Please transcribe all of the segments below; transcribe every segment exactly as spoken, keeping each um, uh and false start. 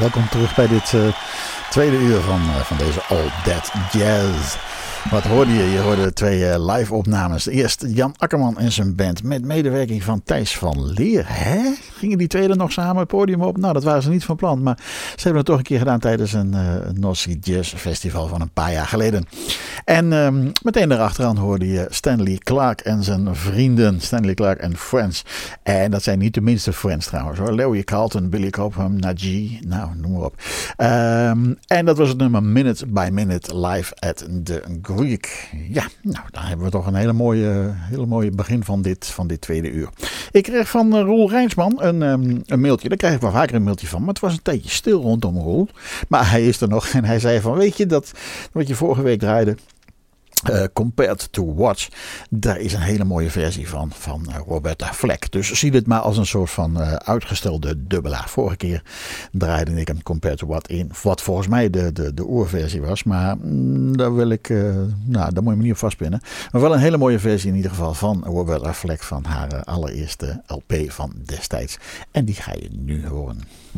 welkom terug bij dit uh, tweede uur van, uh, van deze All That Jazz. Wat hoorde je? Je hoorde twee uh, live opnames. Eerst Jan Akkerman en zijn band met medewerking van Thijs van Leer. Hè? Gingen die twee er nog samen het podium op? Nou, dat waren ze niet van plan. Maar ze hebben het toch een keer gedaan tijdens een uh, North Sea Jazz Festival van een paar jaar geleden. En um, meteen daarachteraan hoorde je Stanley Clarke en zijn vrienden. Stanley Clarke en Friends. En dat zijn niet de minste Friends trouwens hoor. Larry Carlton, Billy Cobham, Najee. Nou, noem maar op. Um, en dat was het nummer Minute by Minute live at the Greek. Ja, nou, daar hebben we toch een hele mooie, hele mooie begin van dit, van dit tweede uur. Ik kreeg van uh, Roel Rijnsman een, um, een mailtje. Daar krijg ik wel vaker een mailtje van. Maar het was een tijdje stil rondom Roel. Maar hij is er nog en hij zei van, weet je, dat wat je vorige week draaide, Uh, Compared to Watch, daar is een hele mooie versie van, van uh, Roberta Fleck. Dus zie dit maar als een soort van uh, uitgestelde dubbelaar. Vorige keer draaide ik hem Compared to What in, wat volgens mij de, de, de oerversie was. Maar mm, daar wil ik, uh, nou, daar moet je me niet op vastpinnen. Maar wel een hele mooie versie in ieder geval van Roberta Fleck van haar uh, allereerste L P van destijds. En die ga je nu horen.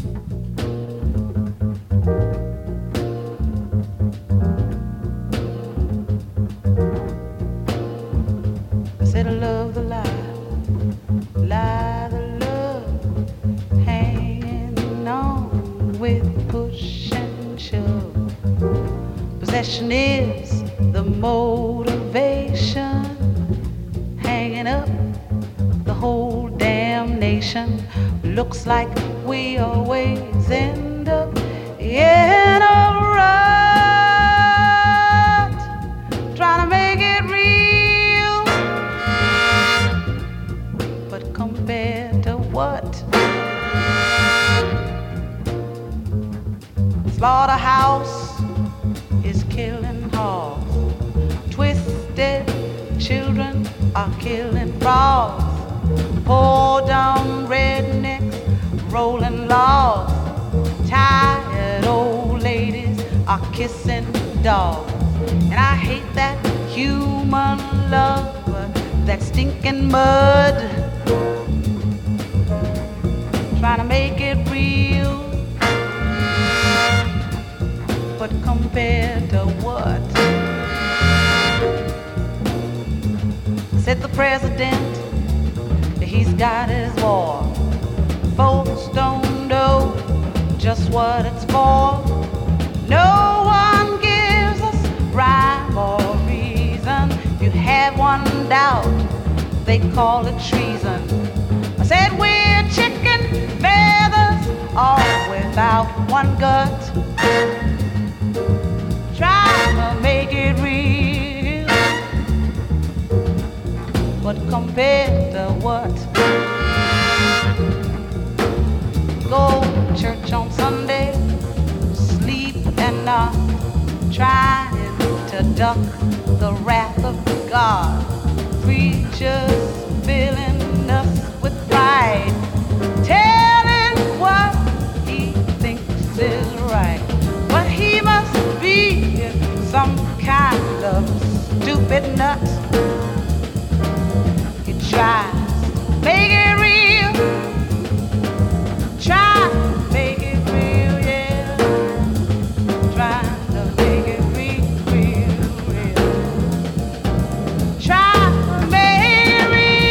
Said I love the lie, lie the love, hanging on with push and shove. Possession is the motivation, hanging up the whole damn nation. Looks like we always end up in a rut, trying to make it real. Compared to what? Slaughterhouse is killing hogs. Twisted children are killing frogs. Poor dumb rednecks rolling logs. Tired old ladies are kissing dogs. And I hate that human love, that stinking mud, trying to make it real. But compared to what? Said the president, he's got his war. Folks don't know just what it's for. No one gives us rhyme or reason. If you have one doubt, they call it treason. I said we're chicken feathers, all without one gut. Trying to make it real, but compared to what? Go to church on Sunday, sleep and not trying to duck the wrath of God. Preachers filling us with pride, telling what he thinks is right. But he must be some kind of stupid nut. He tries to make it real, try to make it real, yeah. Trying to make it real, real, real. Try to make it real.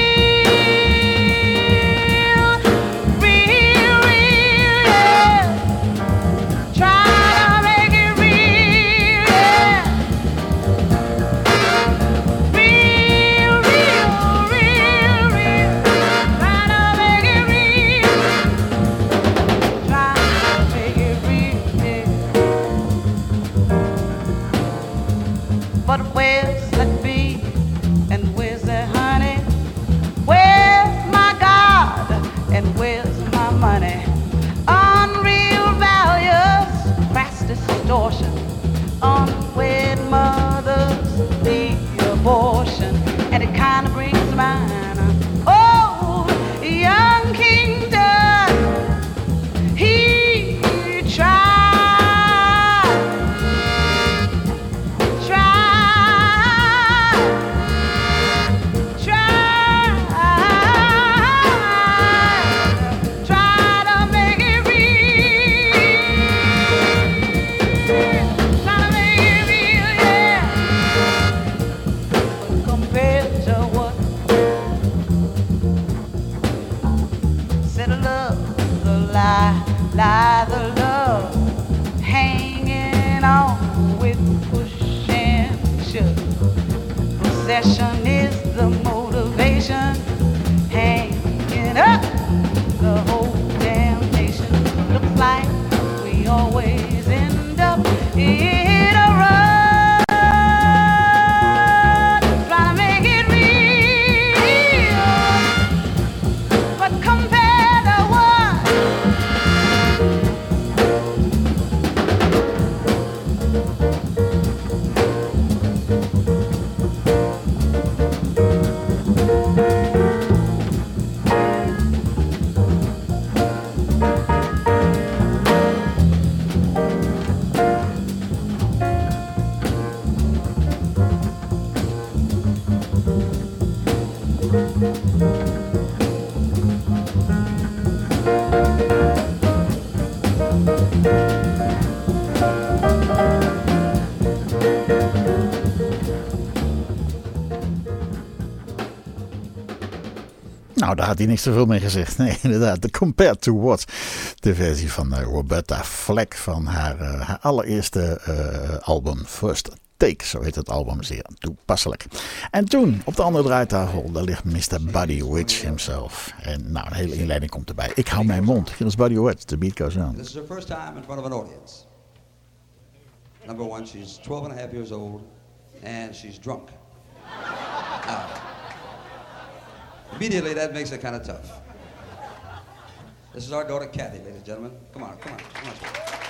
daar had hij niks te veel mee gezegd. Nee, inderdaad. The Compared to What. De versie van uh, Roberta Flack van haar, uh, haar allereerste uh, album First Take. Zo heet het album, zeer toepasselijk. En toen, op de andere draaitafel, daar ligt mister Buddy Rich himself. En nou, een hele inleiding komt erbij. Ik hou mijn mond. Hier is Buddy Rich. The beat goes on. This is her first time in front of an audience. Number one, she's twelve and a half years old, and she's drunk. Uh, immediately, that makes it kind of tough. This is our daughter, Kathy, ladies and gentlemen. Come on, come on, come on.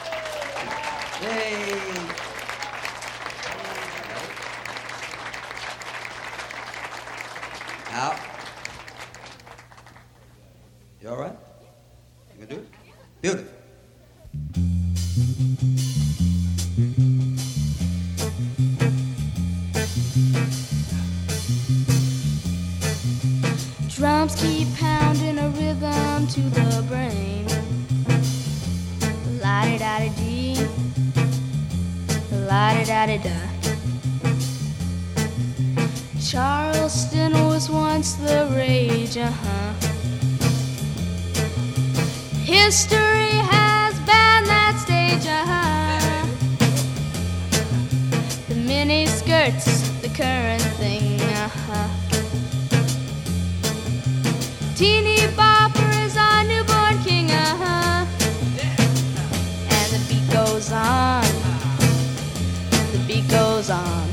Yay! Now, you all right? You can do it? Beautiful. Drums keep pounding a rhythm to the brain. La-di-da-di-dee, la-di-da-di-da. Charleston was once the rage, uh-huh. History has banned that stage, uh-huh. The mini skirts, the current thing, uh-huh. Teeny bopper is our newborn king, uh-huh. And the beat goes on, the beat goes on.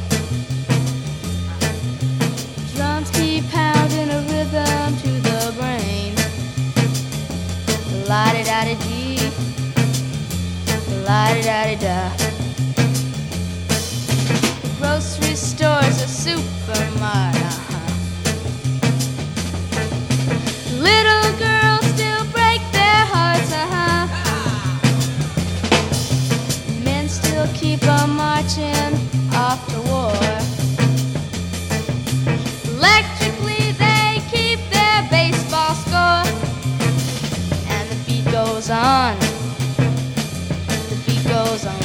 Drums keep pounding a rhythm to the brain. La-di-da-di-dee, la-di-da-di-da. The grocery store's a supermart, uh-huh. Little girls still break their hearts, uh-huh. Men still keep on marching off to war. Electrically they keep their baseball score. And the beat goes on, the beat goes on.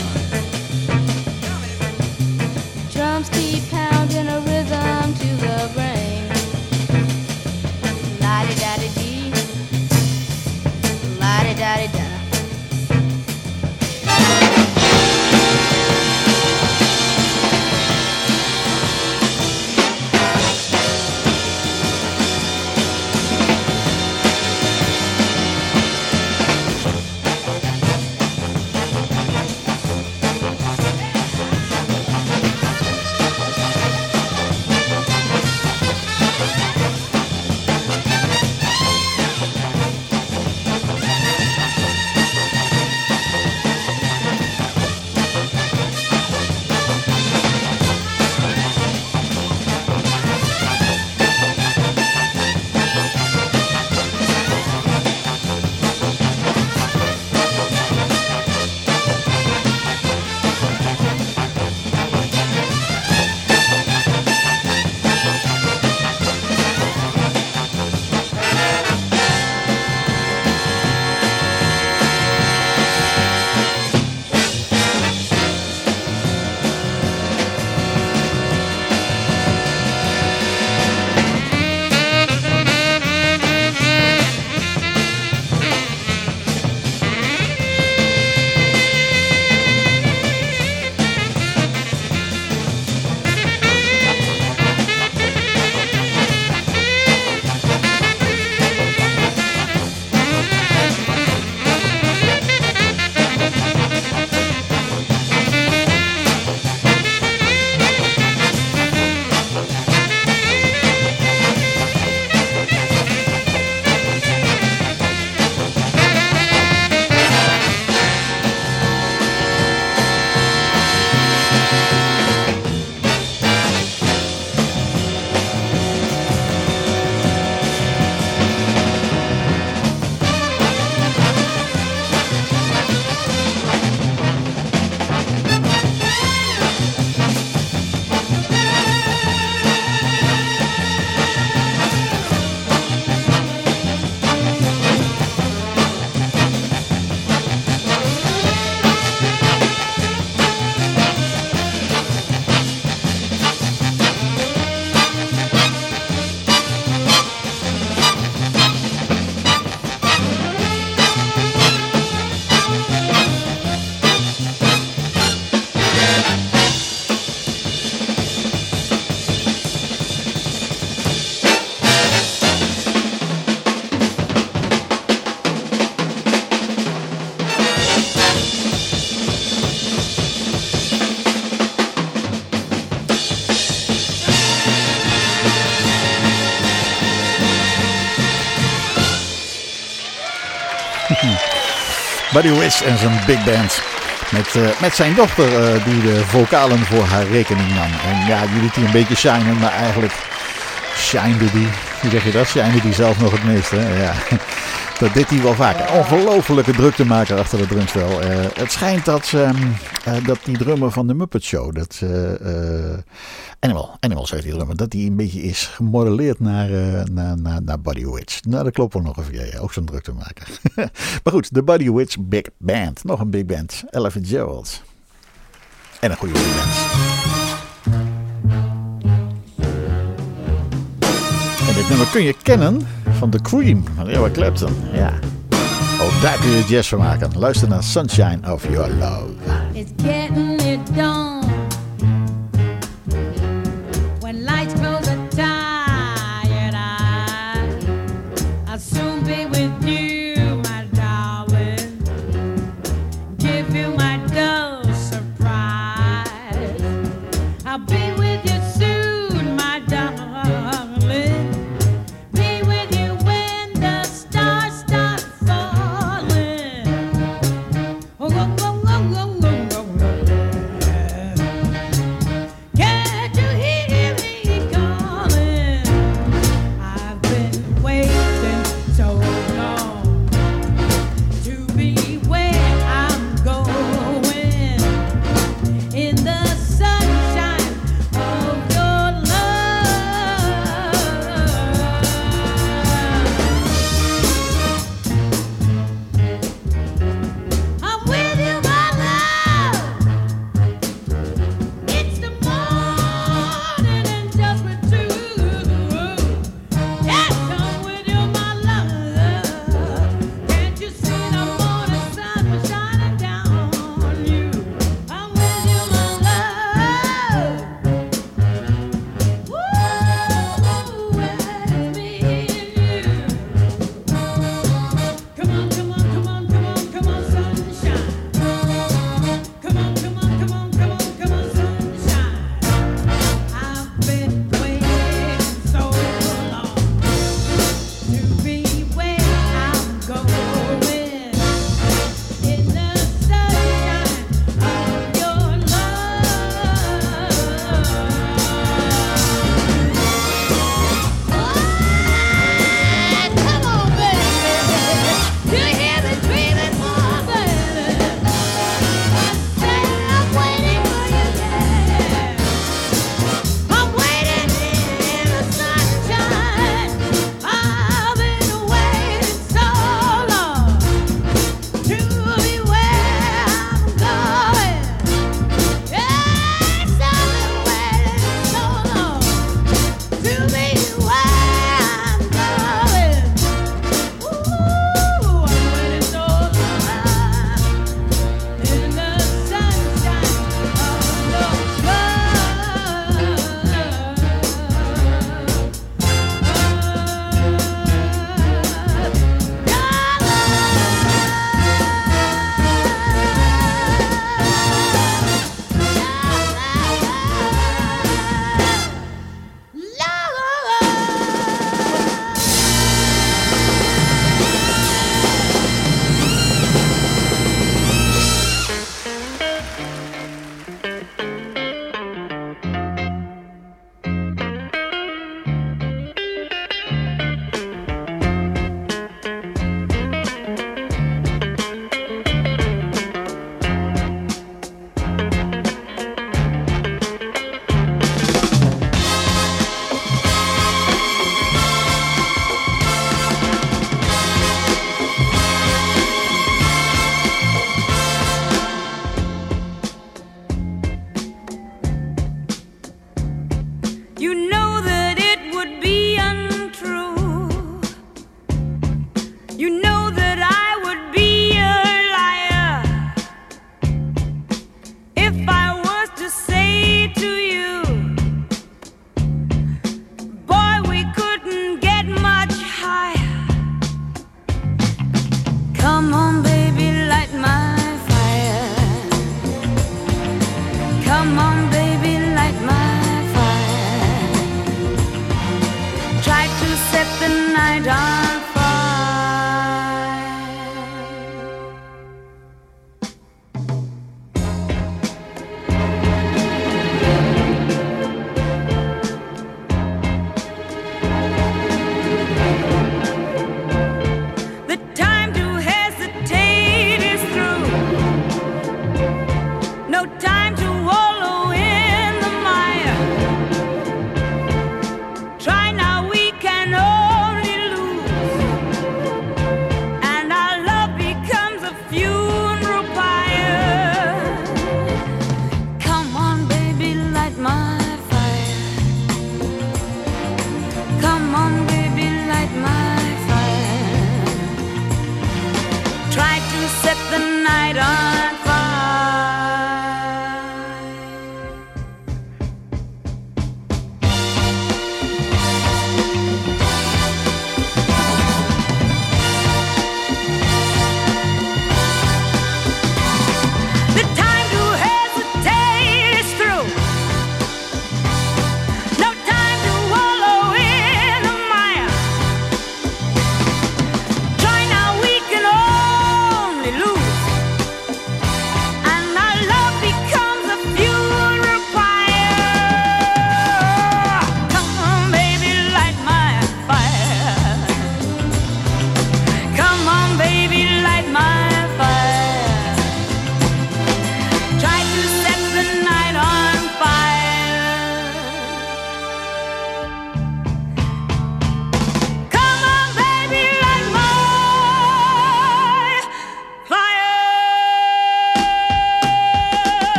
Drums keep pounding a rhythm to the brain. La-di-da-di-dee, la-di-da-di-da. Buddy Rich en zijn big band. Met, uh, met zijn dochter uh, die de vocalen voor haar rekening nam. En ja, die liet hij een beetje shinen, maar eigenlijk shinede die. Hoe zeg je dat? Shinede die zelf nog het meest, hè? Ja. Dat deed hij wel vaker. Ongelofelijke druktemaker achter de drumstel. Uh, het schijnt dat, um, uh, dat die drummer van de Muppet Show, dat uh, uh, Animal, Animals heet die drummer, dat die een beetje is gemodelleerd naar, uh, naar, naar, naar Buddy Rich. Nou, dat klopt wel nog even. Ja, ook zo'n druktemaker. Maar goed, de Buddy Rich Big Band. Nog een big band. Ella Fitzgerald. En een goede big band. En dit nummer kun je kennen van The Cream van Eric Clapton. Ja. Ook daar kun je jazz van maken. Luister naar Sunshine of Your Love. It's getting it done. When lights close a tired eye, I'll soon be with you, my darling. Give you my dull surprise. I'll be with you soon, my darling. set the night on fire.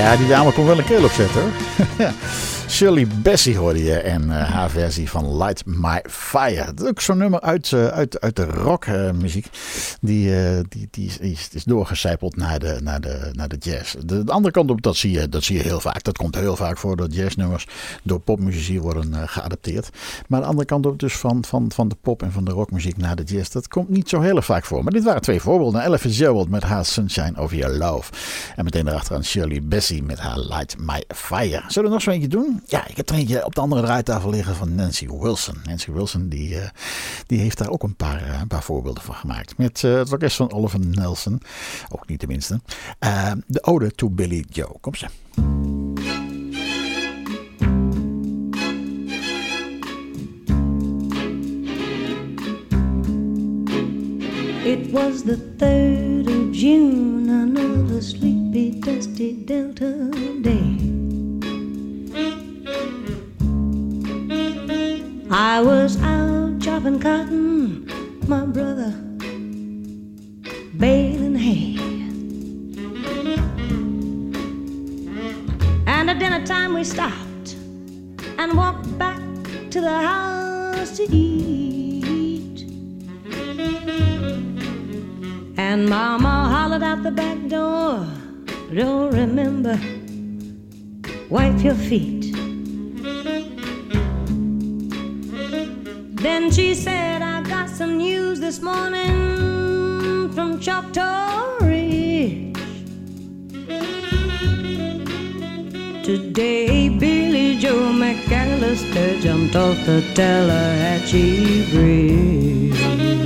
Ja, die dame kon wel een keel opzetten hoor. Shirley Bassey hoorde je en uh, haar versie van Light My Fire. Dat is ook zo'n nummer uit, uh, uit, uit de rockmuziek. Uh, die, uh, die, die, is, die is, is doorgecijpeld naar de, naar, de, naar de jazz. De, de andere kant op, dat zie, je, dat zie je heel vaak. Dat komt heel vaak voor dat jazznummers door popmuzici worden uh, geadapteerd. Maar de andere kant op dus van, van, van de pop en van de rockmuziek naar de jazz. Dat komt niet zo heel erg vaak voor. Maar dit waren twee voorbeelden. Ella Fitzgerald met haar Sunshine Over Your Love. En meteen daarachteraan Shirley Bassey met haar Light My Fire. Zullen we nog zo eentje doen? Ja, ik heb er eentje op de andere draaitafel liggen van Nancy Wilson. Nancy Wilson die, uh, die heeft daar ook een paar, uh, een paar voorbeelden van gemaakt. Met uh, het orkest van Oliver Nelson. Ook niet tenminste. Uh, de Ode to Billy Joe. Kom ze. It was the third of June, another sleepy, dusty Delta day. I was out chopping cotton, my brother baling hay. And at dinner time we stopped and walked back to the house to eat. And Mama hollered out the back door, don't remember, wipe your feet. Then she said, I got some news this morning from Choctaw Ridge. Today Billy Joe McAllister jumped off the Tallahatchie Bridge.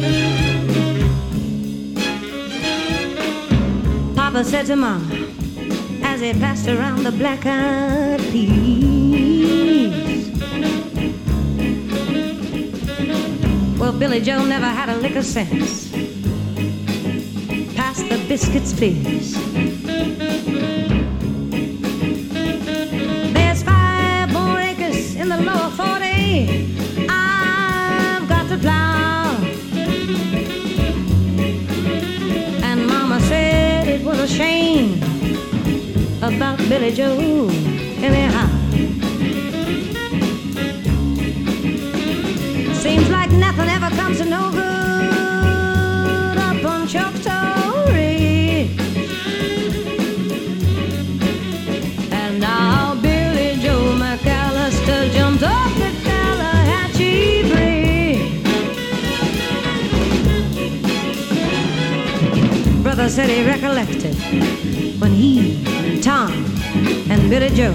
Papa said to Mama as he passed around the black-eyed peas, well, Billy Joe never had a lick of sense. Pass the biscuits, please. There's five more acres in the lower forty I've got to plow. And Mama said it was a shame about Billy Joe anyhow. Seems like nothing ever comes to no good up on Choctaw Ridge. And now Billy Joe McAllister jumped off the Tallahatchie Bridge. Brother said he recollected when he, Tom, and Billy Joe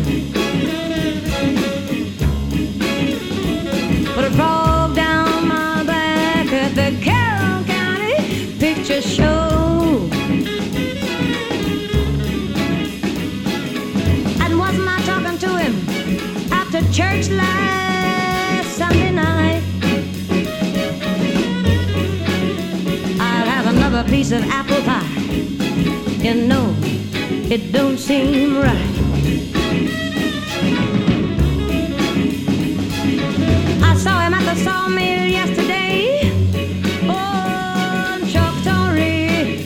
put a frog down my back at the Carroll County Picture Show. And wasn't I talking to him after church last Sunday night? I'll have another piece of apple pie. You know, it don't seem right. I saw him at the sawmill yesterday on Choctaw Ridge.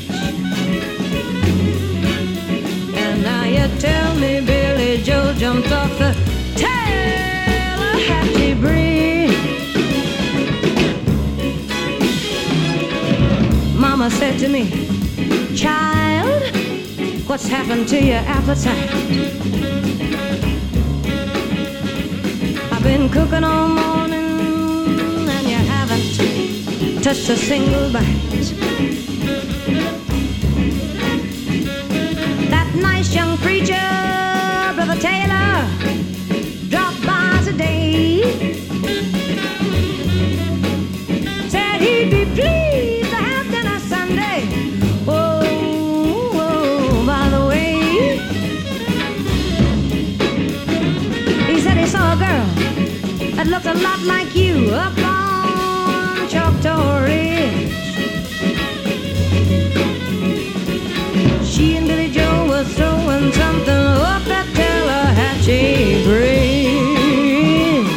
And now you tell me Billy Joe jumped off the Tallahatchie Bridge. Mama said to me, child, what's happened to your appetite? I've been cooking all morning and you haven't touched a single bite. That nice young preacher, Brother Taylor, dropped by today. Said he'd be pleased to have dinner Sunday. Whoa, whoa, by the way, he said he saw a girl that looked a lot like you up on Choctaw Ridge. She and Billy Joe were throwing something up that Tallahatchie Bridge.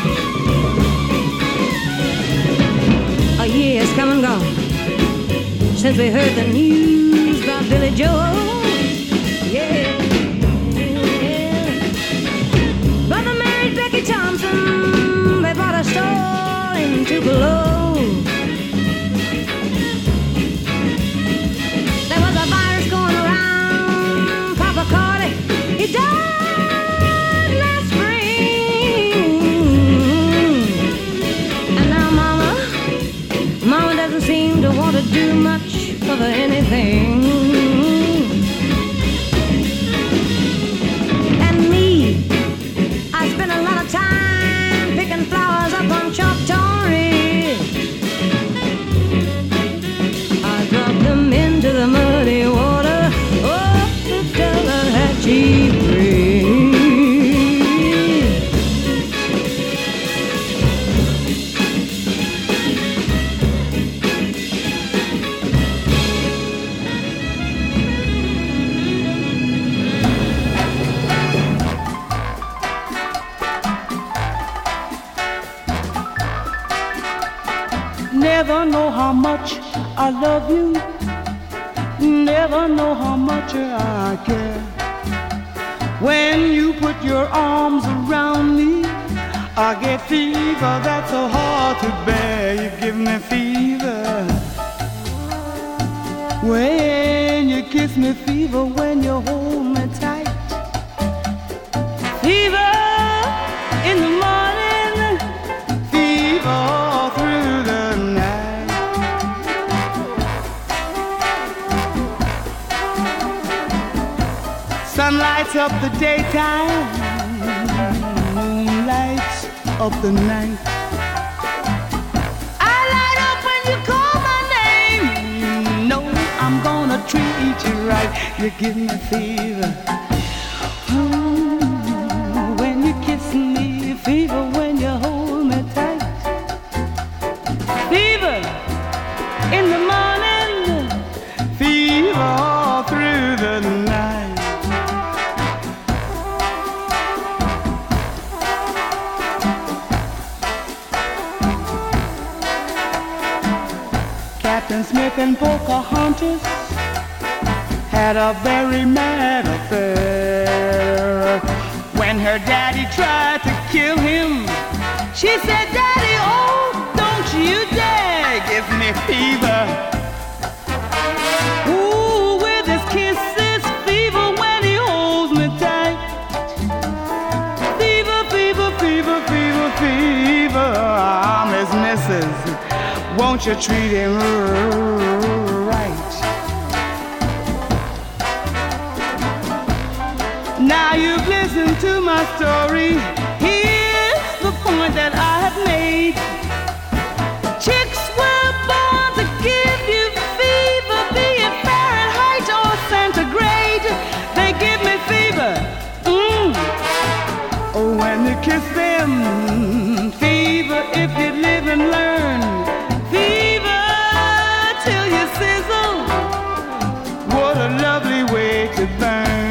A year's come and gone since we heard the news about Billy Joe. Yeah, yeah. Tupelo. There was a virus going around. Papa Carter, he died last spring. And now Mama, Mama doesn't seem to want to do much of anything. And me, I spent a lot of time picking flowers up on Choctaw Ridge. I dropped them into the muddy water of the Tallahatchie Bridge. Never know how much I love you. Never know how much I care. When you put your arms around me, I get fever that's so hard to bear. You give me fever when you kiss me, fever when you hold me tight. Fever in the morning, fever all through the night. Sun lights up the daytime, moon lights up the night. I light up when you call my name. You know I'm gonna treat you right. You give me fever. Ooh, when you kiss me, fever when you hold me tight. Fever in the morning, fever all through the night. Captain Smith and Pocahontas had a very mad affair. When her daddy tried to kill him, she said, Daddy, oh, don't you dare give me fever. Ooh, with his kisses, fever when he holds me tight. Fever, fever, fever, fever, fever, I'm his missus. Won't you treat him right? Now you've listened to my story. Here's the point that I have made. Chicks were born to give you fever, be it Fahrenheit or centigrade. They give me fever. Mm. Oh, when you kiss them, fever if you live and learn. Fever till you sizzle. What a lovely way to burn.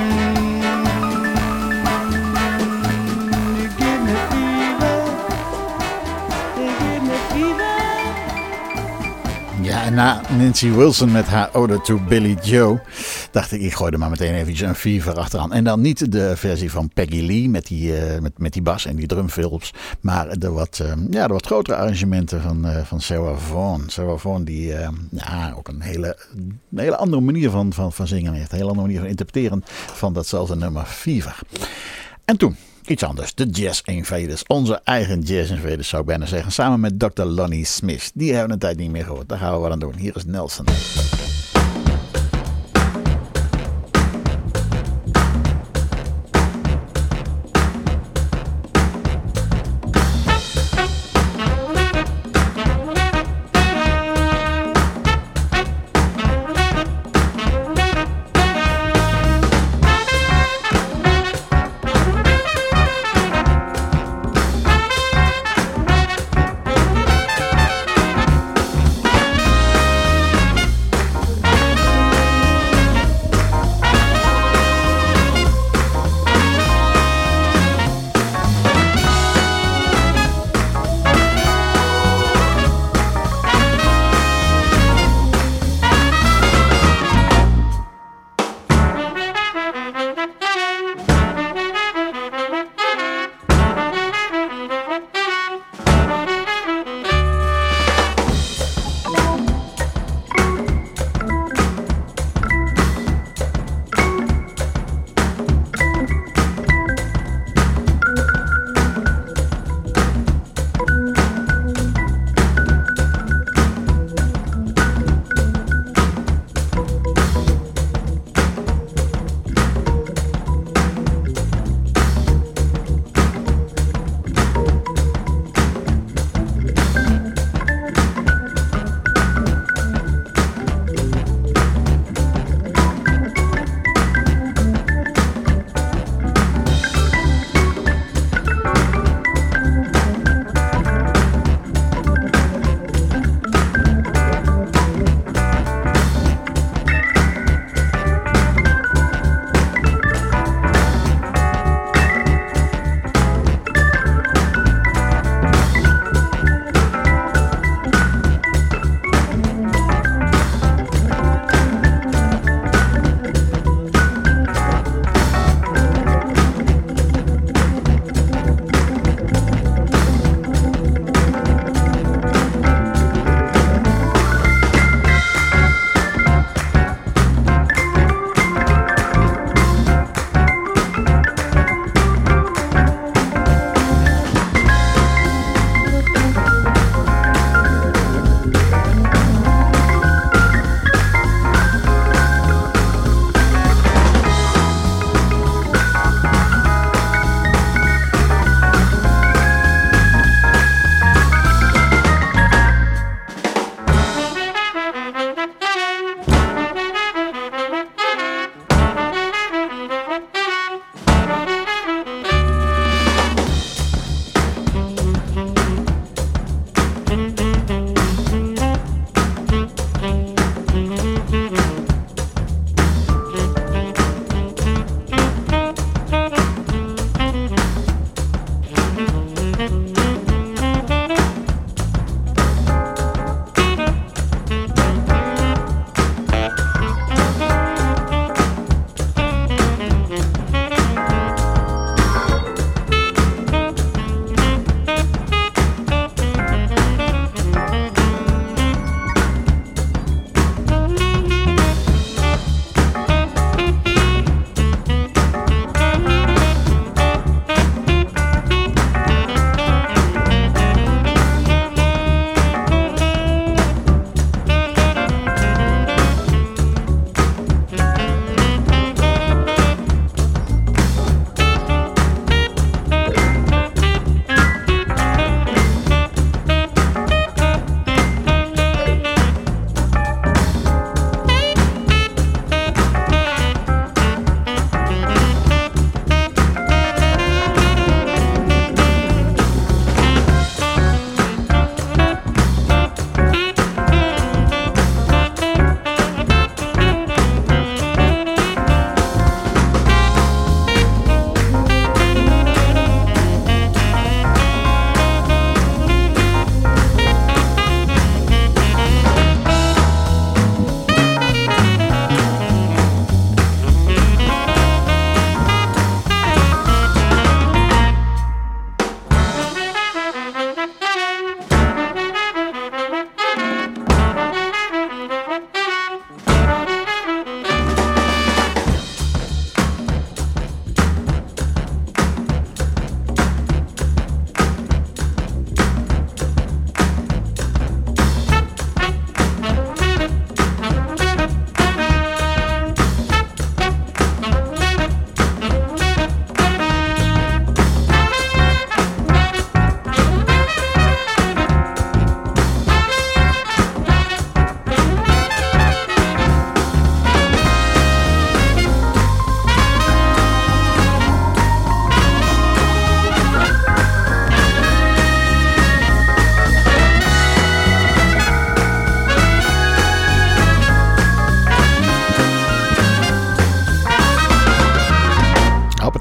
You give me fever. You give me fever. Ja, en na Nancy Wilson met haar Ode to Billy Joe dacht ik, ik gooi er maar meteen even een fever achteraan. En dan niet de versie van Peggy Lee met die, uh, met, met die bas en die drumfilms, maar de wat, uh, ja, de wat grotere arrangementen van, uh, van Sarah Vaughan. Sarah Vaughan die uh, ja, ook een hele, een hele andere manier van, van, van zingen heeft. Een hele andere manier van interpreteren van datzelfde nummer Fever. En toen iets anders, de Jazz Invaders. Onze eigen Jazz Invaders zou ik bijna zeggen. Samen met dokter Lonnie Smith. Die hebben we een tijd niet meer gehoord. Daar gaan we wat aan doen. Hier is Nelson.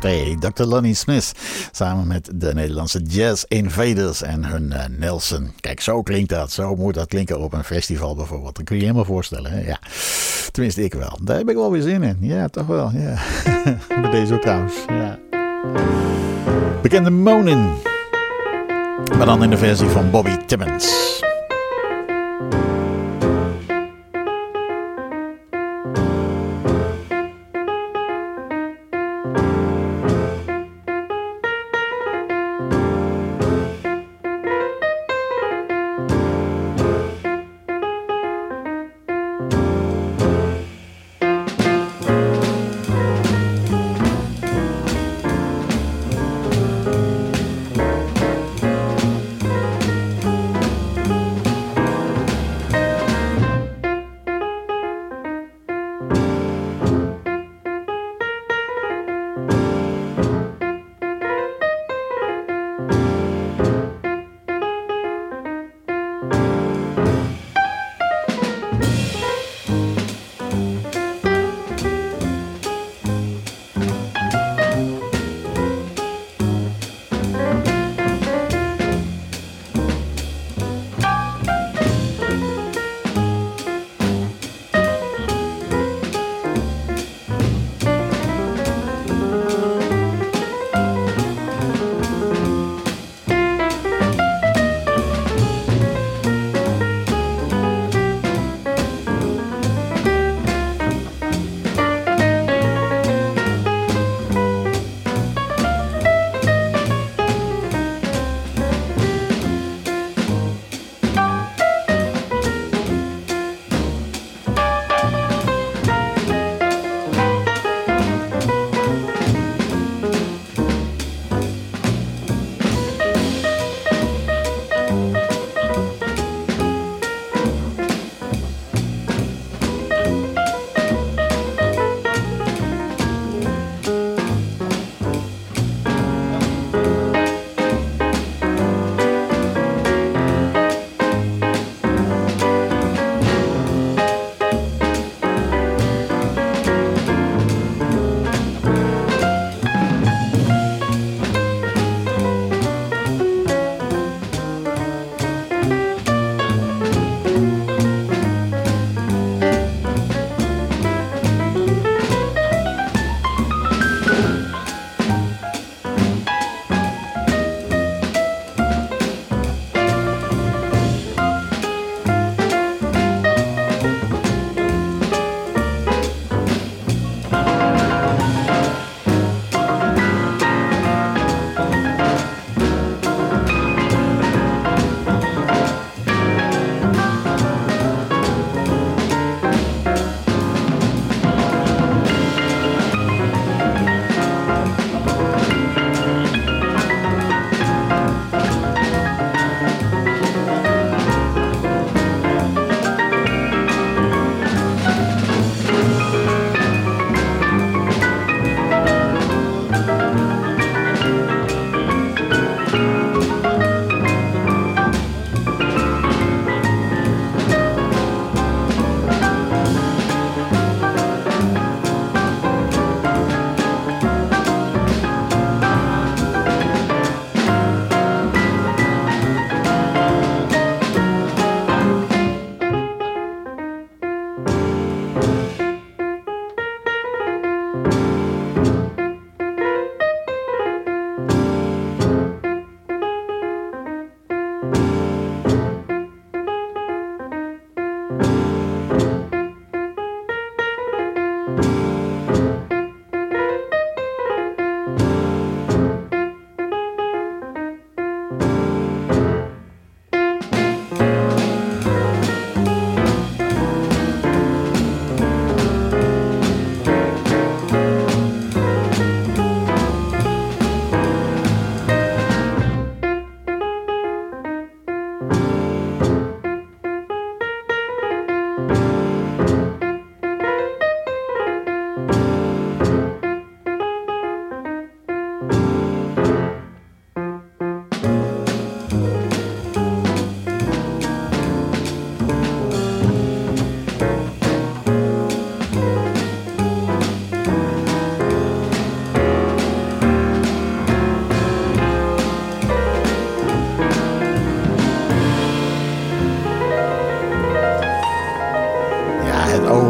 twee. dokter Lonnie Smith samen met de Nederlandse Jazz Invaders en hun uh, Nelson. Kijk, zo klinkt dat. Zo moet dat klinken op een festival bijvoorbeeld. Dat kun je je helemaal voorstellen. Hè? Ja. Tenminste, ik wel. Daar heb ik wel weer zin in. Ja, toch wel. Ja. Bij deze ook trouwens. Ja. Bekende Monin. Maar dan in de versie van Bobby Timmons.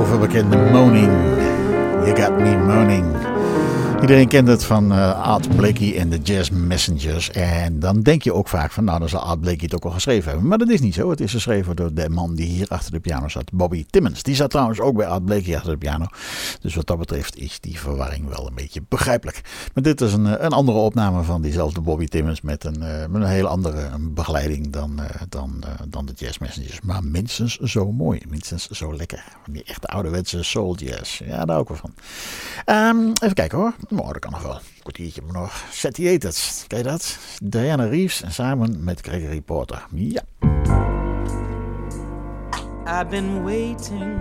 overbekende Moaning. You Got Me Moaning. Iedereen kent het van uh, Art Blakey en de Jazz Messengers. En dan denk je ook vaak van, nou dan zal Art Blakey het ook al geschreven hebben. Maar dat is niet zo. Het is geschreven door de man die hier achter de piano zat, Bobby Timmons. Die zat trouwens ook bij Art Blakey achter de piano. Dus wat dat betreft is die verwarring wel een beetje begrijpelijk. Maar dit is een, een andere opname van diezelfde Bobby Timmons met een, met een hele andere begeleiding dan, uh, dan, uh, dan de Jazz Messengers. Maar minstens zo mooi, minstens zo lekker. Die echte ouderwetse soul jazz. Ja, daar ook wel van. Um, even kijken hoor. Nou, dat kan nog wel. Een kwartiertje maar nog. Satiated. Ken je dat? Diana Reeves en samen met Gregory Porter. Ja. I've been waiting,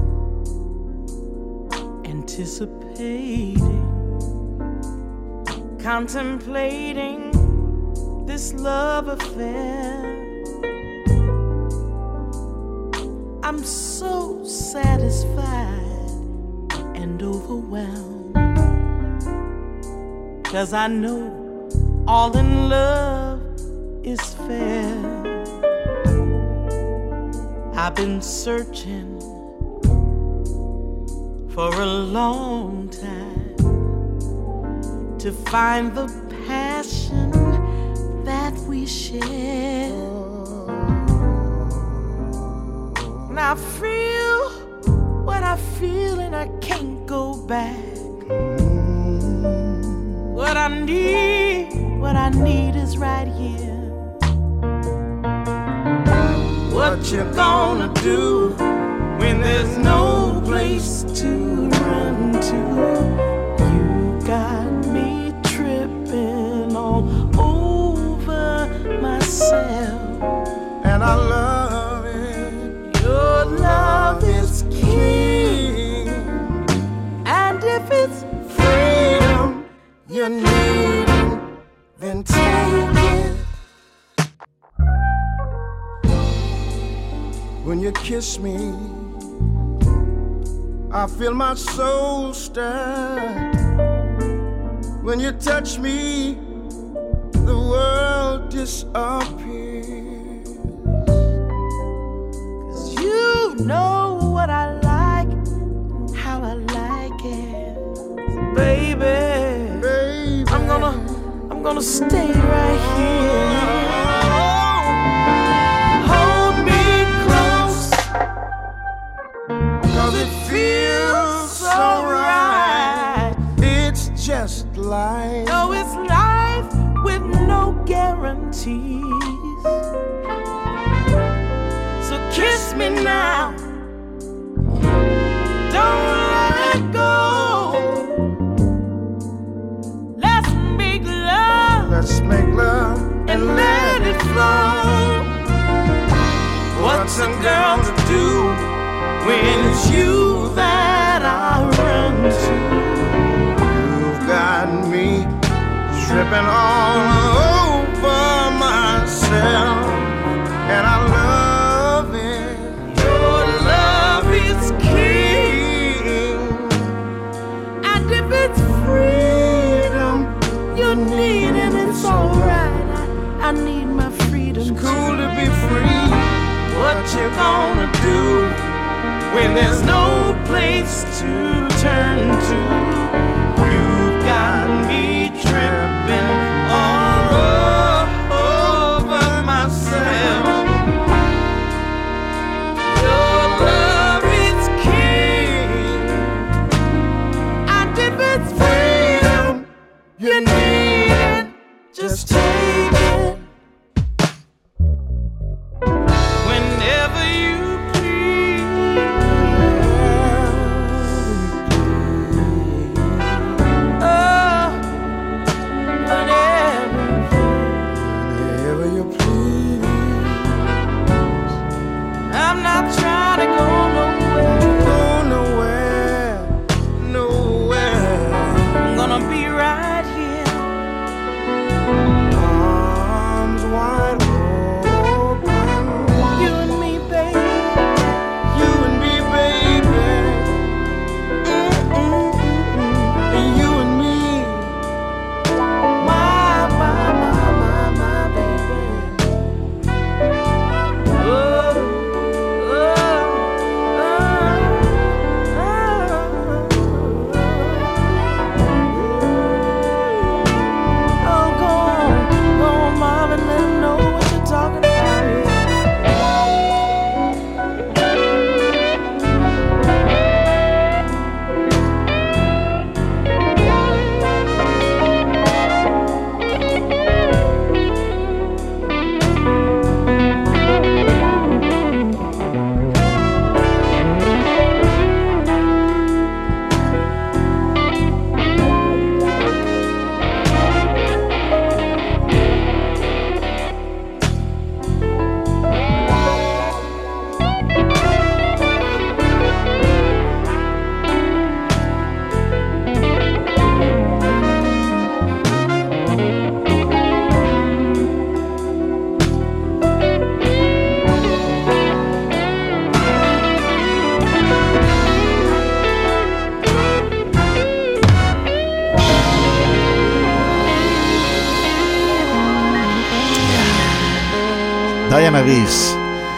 anticipating, contemplating this love affair. I'm so satisfied and overwhelmed, 'cause I know all in love is fair. I've been searching for a long time to find the passion that we share. And I feel what I feel and I can't go back. What I need, what I need is right here. What you gonna do when there's no place to run to? You got me tripping all over myself, and I love it. Your love is king, and if it's freedom you need, then take it. When you kiss me, I feel my soul stir. When you touch me, the world disappears. 'Cause you know what I like, how I like it. Baby, baby, I'm gonna, I'm gonna stay right here. Just life. No, it's life with no guarantees. So kiss me now, don't let go. Let's make love. Let's make love and let it flow. What's a girl to do when it's you that I run to? Got me tripping all over myself, and I love it. Your love is king, and if it's freedom you need, and it's alright, I, I need my freedom. It's cool to be free. What you gonna do when there's no place to turn to? Got me tripping all over myself. Your love is king, and if it's freedom you need, just take it whenever you please. Diana Reeves.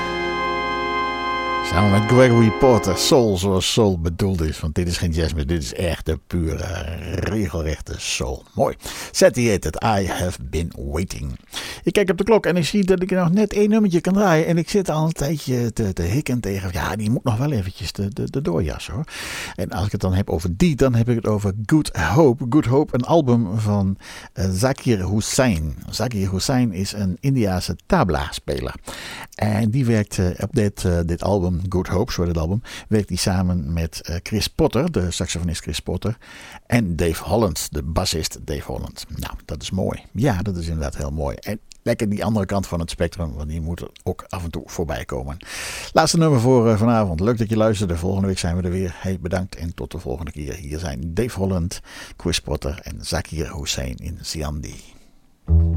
Samen met Gregory Porter. Soul zoals soul bedoeld is. Want dit is geen jazz meer. Dit is echt de pure, regelrechte soul. Mooi. Zet die heet het. I have been waiting. Ik kijk op de klok en ik zie dat ik nog net één nummertje kan draaien. En ik zit al een tijdje te, te hikken tegen. Ja, die moet nog wel eventjes de, de, de doorjassen hoor. En als ik het dan heb over die, dan heb ik het over Good Hope. Good Hope, een album van uh, Zakir Hussain. Zakir Hussain is een Indiase tabla-speler. En die werkt uh, op dit, uh, dit album, Good Hope, zo heet het album, werkt hij samen met uh, Chris Potter, de saxofonist Chris Potter, en Dave Holland, de bassist Dave Holland. Nou, dat is mooi. Ja, dat is inderdaad heel mooi. En lekker die andere kant van het spectrum, want die moet er ook af en toe voorbij komen. Laatste nummer voor uh, vanavond. Leuk dat je luisterde. Volgende week zijn we er weer. Hey, bedankt en tot de volgende keer. Hier zijn Dave Holland, Chris Potter en Zakir Hussain in Siandi.